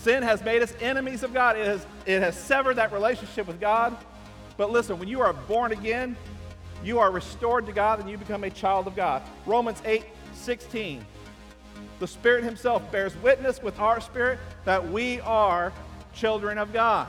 Sin has made us enemies of God. It has severed that relationship with God. But listen, when you are born again, you are restored to God and you become a child of God. Romans 8:16. The Spirit himself bears witness with our spirit that we are children of God.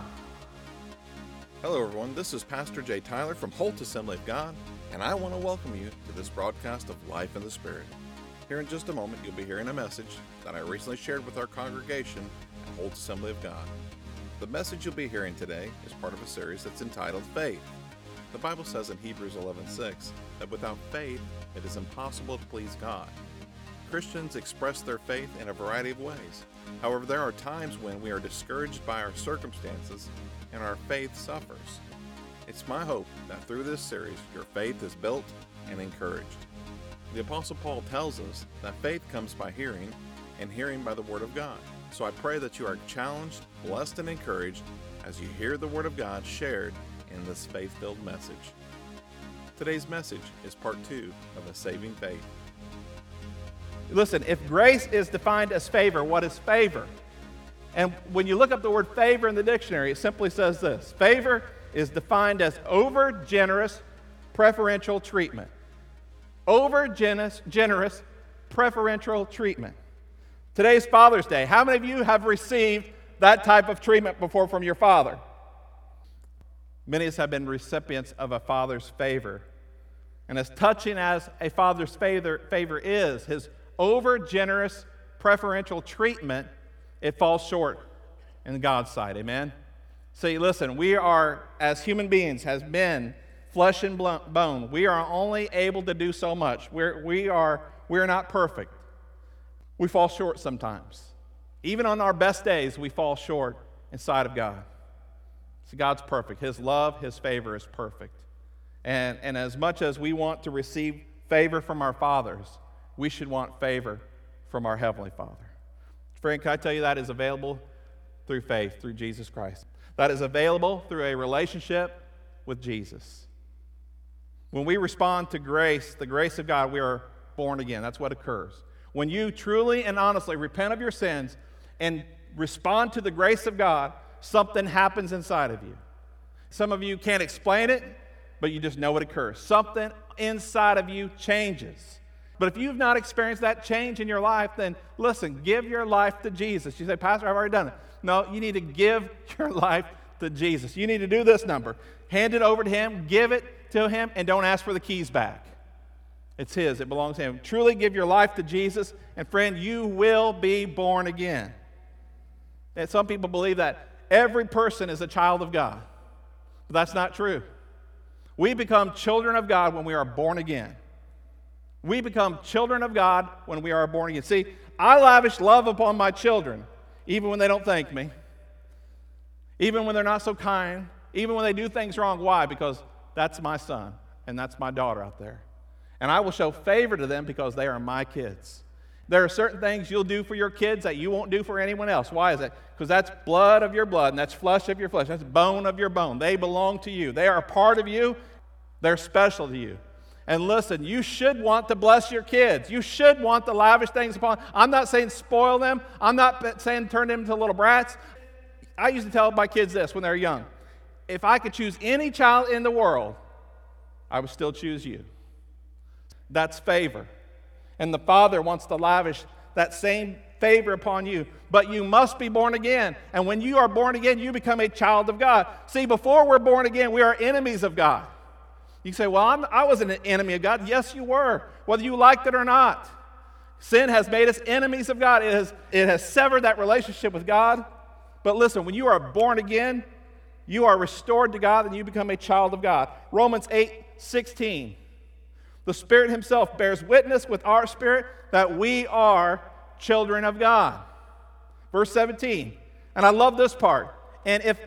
Hello everyone, this is Pastor Jay Tyler from Holt Assembly of God, and I want to welcome you to this broadcast of Life in the Spirit. Here in just a moment, you'll be hearing a message that I recently shared with our congregation at Holt Assembly of God. The message you'll be hearing today is part of a series that's entitled Faith. The Bible says in Hebrews 11:6 that without faith, it is impossible to please God. Christians express their faith in a variety of ways. However, there are times when we are discouraged by our circumstances and our faith suffers. It's my hope that through this series, your faith is built and encouraged. The Apostle Paul tells us that faith comes by hearing, and hearing by the Word of God. So I pray that you are challenged, blessed, and encouraged as you hear the Word of God shared in this faith-filled message. Today's message is part 2 of A Saving Faith. Listen, if grace is defined as favor, what is favor? And when you look up the word favor in the dictionary, it simply says this: favor is defined as over-generous, preferential treatment. Over-generous, preferential treatment. Today's Father's Day. How many of you have received that type of treatment before from your father? Many of us have been recipients of a father's favor. And as touching as a father's favor is, his over-generous, preferential treatment, it falls short in God's sight. Amen? See, listen, we are, as human beings, as men, flesh and bone, we are only able to do so much. We're not perfect. We fall short sometimes. Even on our best days, we fall short in sight of God. See, God's perfect. His love, His favor is perfect. And as much as we want to receive favor from our fathers, we should want favor from our Heavenly Father. Friend, can I tell you that is available through faith, through Jesus Christ. That is available through a relationship with Jesus. When we respond to grace, the grace of God, we are born again. That's what occurs. When you truly and honestly repent of your sins and respond to the grace of God, something happens inside of you. Some of you can't explain it, but you just know it occurs. Something inside of you changes. But if you've not experienced that change in your life, then listen, give your life to Jesus. You say, Pastor, I've already done it. No, you need to give your life to Jesus. You need to do this number. Hand it over to Him, give it to Him, and don't ask for the keys back. It's His. It belongs to Him. Truly give your life to Jesus, and friend, you will be born again. And some people believe that every person is a child of God. But that's not true. We become children of God when we are born again. We become children of God when we are born again. See, I lavish love upon my children, even when they don't thank me, even when they're not so kind, even when they do things wrong. Why? Because that's my son and that's my daughter out there. And I will show favor to them because they are my kids. There are certain things you'll do for your kids that you won't do for anyone else. Why is that? Because that's blood of your blood and that's flesh of your flesh. That's bone of your bone. They belong to you. They are a part of you. They're special to you. And listen, you should want to bless your kids. You should want to lavish things upon. I'm not saying spoil them. I'm not saying turn them into little brats. I used to tell my kids this when they were young. If I could choose any child in the world, I would still choose you. That's favor. And the Father wants to lavish that same favor upon you. But you must be born again. And when you are born again, you become a child of God. See, before we're born again, we are enemies of God. You say, well, I wasn't an enemy of God. Yes, you were, whether you liked it or not. Sin has made us enemies of God. It has severed that relationship with God. But listen, when you are born again, you are restored to God and you become a child of God. Romans 8:16. The Spirit Himself bears witness with our spirit that we are children of God. Verse 17. And I love this part. And if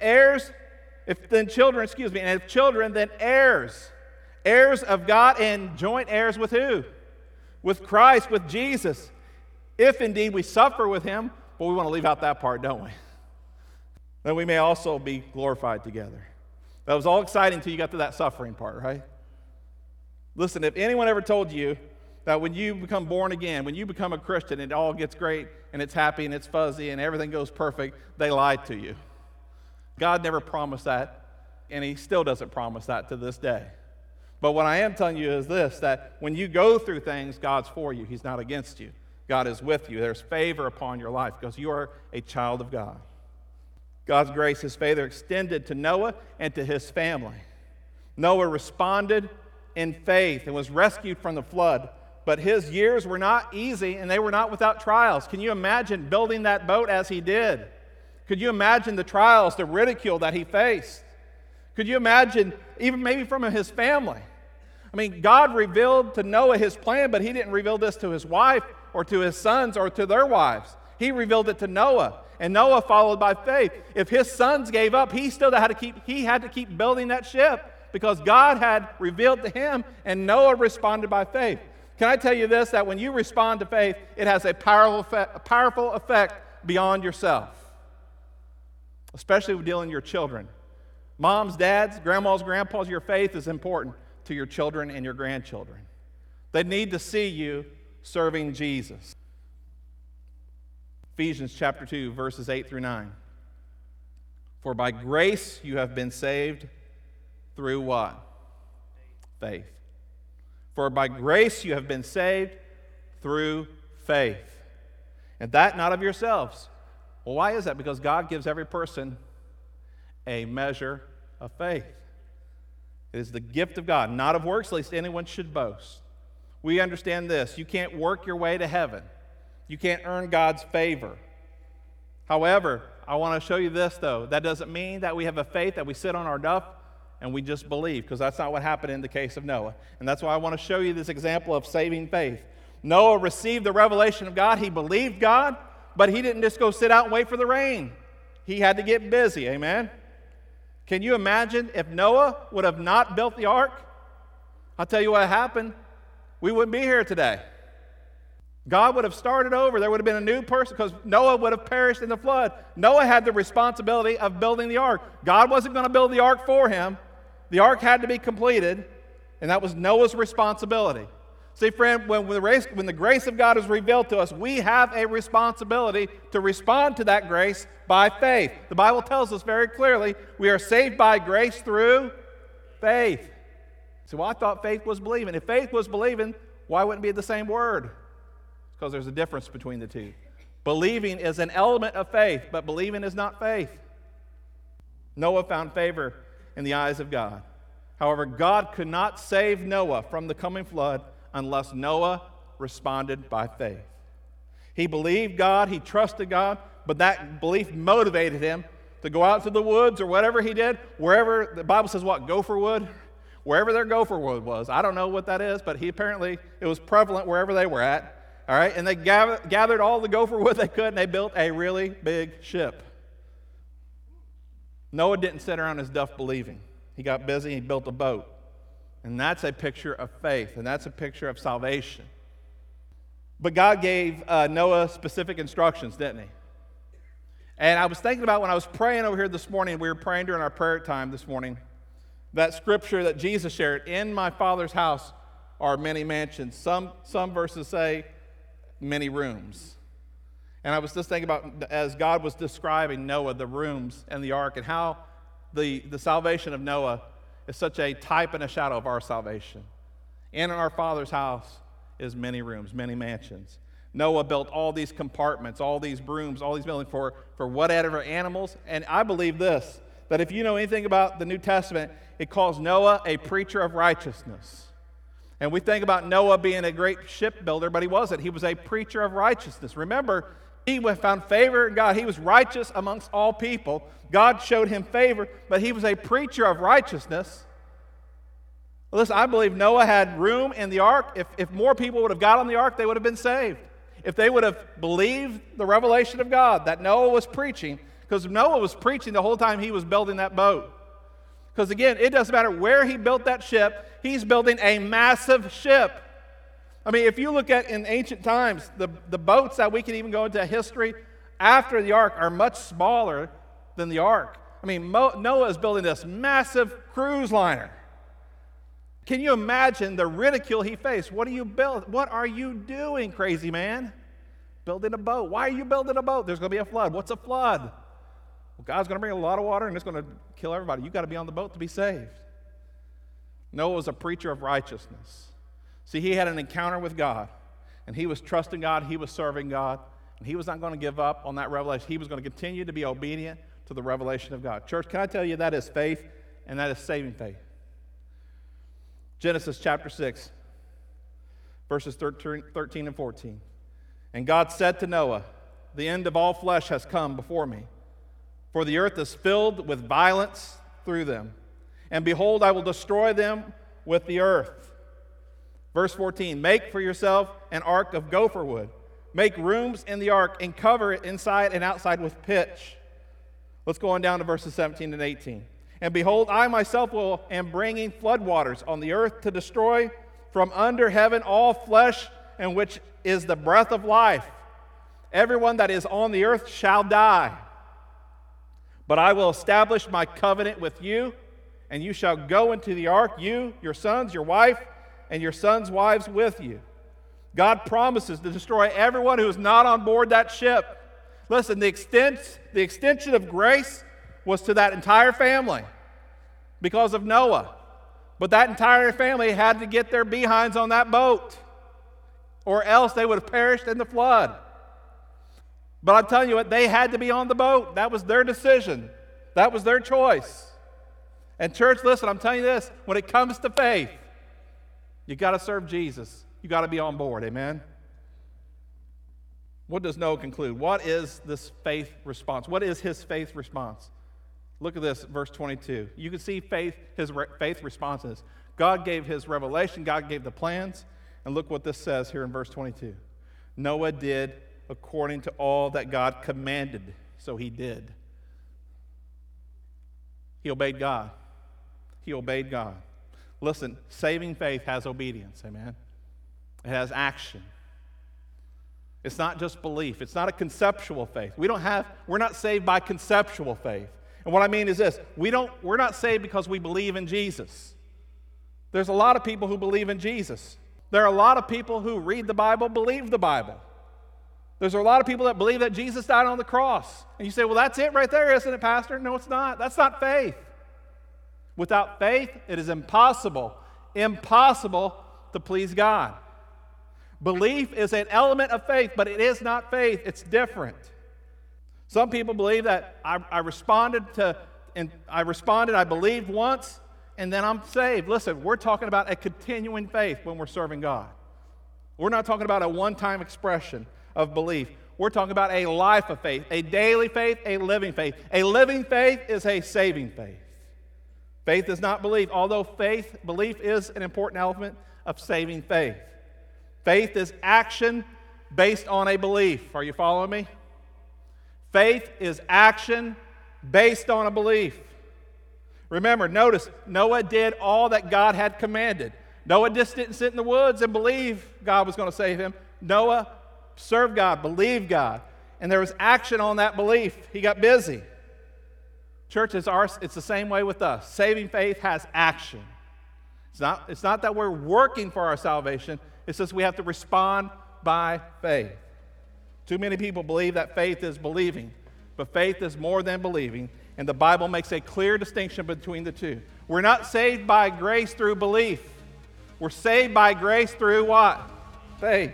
children, then heirs. Heirs of God and joint heirs with who? With Christ, with Jesus. If indeed we suffer with Him, well, we want to leave out that part, don't we? Then we may also be glorified together. That was all exciting until you got to that suffering part, right? Listen, if anyone ever told you that when you become born again, when you become a Christian, it all gets great and it's happy and it's fuzzy and everything goes perfect. They lied to you. God never promised that, and he still doesn't promise that to this day. But what I am telling you is this, that when you go through things, God's for you. He's not against you. God is with you. There's favor upon your life because you are a child of God. God's grace, his favor extended to Noah and to his family. Noah responded in faith and was rescued from the flood. But his years were not easy and they were not without trials. Can you imagine building that boat as he did? Could you imagine the trials, the ridicule that he faced? Could you imagine even maybe from his family? I mean, God revealed to Noah his plan, but he didn't reveal this to his wife or to his sons or to their wives. He revealed it to Noah, and Noah followed by faith. If his sons gave up, he had to keep building that ship because God had revealed to him, and Noah responded by faith. Can I tell you this, that when you respond to faith, it has a powerful effect beyond yourself, especially with dealing with your children. Moms, dads, grandmas, grandpas, your faith is important to your children and your grandchildren. They need to see you serving Jesus. Ephesians chapter 2, verses 8 through 9. For by grace you have been saved through what? Faith. For by grace you have been saved through faith. And that not of yourselves. Well, why is that? Because God gives every person a measure of faith. It is the gift of God, not of works, lest anyone should boast. We understand this. You can't work your way to heaven. You can't earn God's favor. However, I want to show you this, though. That doesn't mean that we have a faith that we sit on our duff and we just believe, because that's not what happened in the case of Noah. And that's why I want to show you this example of saving faith. Noah received the revelation of God. He believed God, but he didn't just go sit out and wait for the rain. He had to get busy, amen? Can you imagine if Noah would have not built the ark? I'll tell you what happened. We wouldn't be here today. God would have started over. There would have been a new person because Noah would have perished in the flood. Noah had the responsibility of building the ark. God wasn't going to build the ark for him. The ark had to be completed, and that was Noah's responsibility. See, friend, when the grace of God is revealed to us, we have a responsibility to respond to that grace by faith. The Bible tells us very clearly we are saved by grace through faith. So, well, I thought faith was believing. If faith was believing, why wouldn't it be the same word? Because there's a difference between the two. Believing is an element of faith, but believing is not faith. Noah found favor in the eyes of God. However, God could not save Noah from the coming flood unless Noah responded by faith. He believed God, he trusted God, but that belief motivated him to go out to the woods or whatever he did, wherever, the Bible says what, gopher wood? Wherever their gopher wood was. I don't know what that is, but it was prevalent wherever they were at. All right, and they gathered all the gopher wood they could, and they built a really big ship. Noah didn't sit around his duff believing. He got busy, he built a boat. And that's a picture of faith, and that's a picture of salvation. But God gave Noah specific instructions, didn't he? And I was thinking about when I was praying over here this morning, we were praying during our prayer time this morning, that scripture that Jesus shared, in my Father's house are many mansions. Some verses say many rooms. And I was just thinking about, as God was describing Noah, the rooms and the ark, and how the salvation of Noah is such a type and a shadow of our salvation. In our Father's house is many rooms, many mansions. Noah built all these compartments, all these rooms, all these buildings for whatever animals. And I believe this, that if you know anything about the New Testament, it calls Noah a preacher of righteousness. And we think about Noah being a great shipbuilder, but he wasn't. He was a preacher of righteousness. Remember, he found favor in God. He was righteous amongst all people. God showed him favor, but he was a preacher of righteousness. Listen, I believe Noah had room in the ark. If more people would have got on the ark, they would have been saved. If they would have believed the revelation of God that Noah was preaching, because Noah was preaching the whole time he was building that boat. Because again, it doesn't matter where he built that ship, he's building a massive ship. I mean, if you look at in ancient times, the boats that we can even go into history after the ark are much smaller than the ark. I mean, Noah is building this massive cruise liner. Can you imagine the ridicule he faced? What are you doing, crazy man? Building a boat. Why are you building a boat? There's going to be a flood. What's a flood? Well, God's going to bring a lot of water and it's going to kill everybody. You've got to be on the boat to be saved. Noah was a preacher of righteousness. See, he had an encounter with God, and he was trusting God, he was serving God, and he was not going to give up on that revelation. He was going to continue to be obedient to the revelation of God. Church, can I tell you that is faith, and that is saving faith? Genesis chapter 6, verses 13 and 14. And God said to Noah, the end of all flesh has come before me, for the earth is filled with violence through them. And behold, I will destroy them with the earth. Verse 14, make for yourself an ark of gopher wood. Make rooms in the ark and cover it inside and outside with pitch. Let's go on down to verses 17 and 18. And behold, I myself am bringing floodwaters on the earth to destroy from under heaven all flesh, in which is the breath of life. Everyone that is on the earth shall die. But I will establish my covenant with you, and you shall go into the ark, you, your sons, your wife, and your sons' wives with you. God promises to destroy everyone who is not on board that ship. Listen, the extension of grace was to that entire family because of Noah. But that entire family had to get their behinds on that boat, or else they would have perished in the flood. But I'm telling you what, they had to be on the boat. That was their decision. That was their choice. And church, listen, I'm telling you this, when it comes to faith, you got to serve Jesus. You got to be on board, amen? What does Noah conclude? What is this faith response? What is his faith response? Look at this, verse 22. You can see his faith responses. God gave his revelation, God gave the plans, and look what this says here in verse 22. Noah did according to all that God commanded, so he did. He obeyed God. He obeyed God. Listen, saving faith has obedience, amen? It has action. It's not just belief. It's not a conceptual faith. We're not saved by conceptual faith. And what I mean is this, we're not saved because we believe in Jesus. There's a lot of people who believe in Jesus. There are a lot of people who read the Bible, believe the Bible. There's a lot of people that believe that Jesus died on the cross. And you say, well, that's it right there, isn't it, Pastor? No, it's not. That's not faith. Without faith, it is impossible to please God. Belief is an element of faith, but it is not faith. It's different. Some people believe that I responded, I believed once, and then I'm saved. Listen, we're talking about a continuing faith when we're serving God. We're not talking about a one-time expression of belief. We're talking about a life of faith, a daily faith, a living faith. A living faith is a saving faith. Faith is not belief, although belief is an important element of saving faith. Faith is action based on a belief. Are you following me? Faith is action based on a belief. Remember, notice, Noah did all that God had commanded. Noah just didn't sit in the woods and believe God was going to save him. Noah served God, believed God, and there was action on that belief. He got busy. Church, it's the same way with us. Saving faith has action. It's not that we're working for our salvation. It's just we have to respond by faith. Too many people believe that faith is believing, but faith is more than believing, and the Bible makes a clear distinction between the two. We're not saved by grace through belief. We're saved by grace through what? Faith.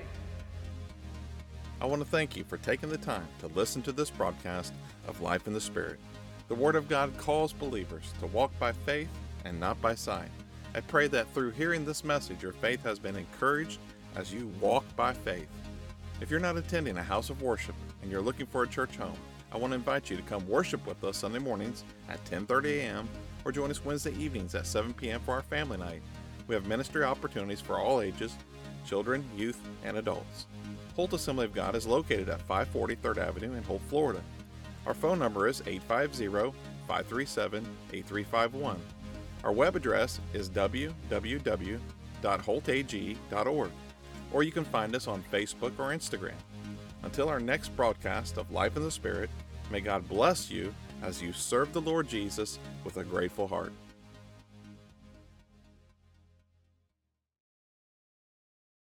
I want to thank you for taking the time to listen to this broadcast of Life in the Spirit. The Word of God calls believers to walk by faith and not by sight. I pray that through hearing this message, your faith has been encouraged as you walk by faith. If you're not attending a house of worship and you're looking for a church home, I want to invite you to come worship with us Sunday mornings at 10:30 a.m. or join us Wednesday evenings at 7 p.m. for our family night. We have ministry opportunities for all ages, children, youth, and adults. Holt Assembly of God is located at 540 3rd Avenue in Holt, Florida. Our phone number is 850-537-8351. Our web address is www.holtag.org, or you can find us on Facebook or Instagram. Until our next broadcast of Life in the Spirit, may God bless you as you serve the Lord Jesus with a grateful heart.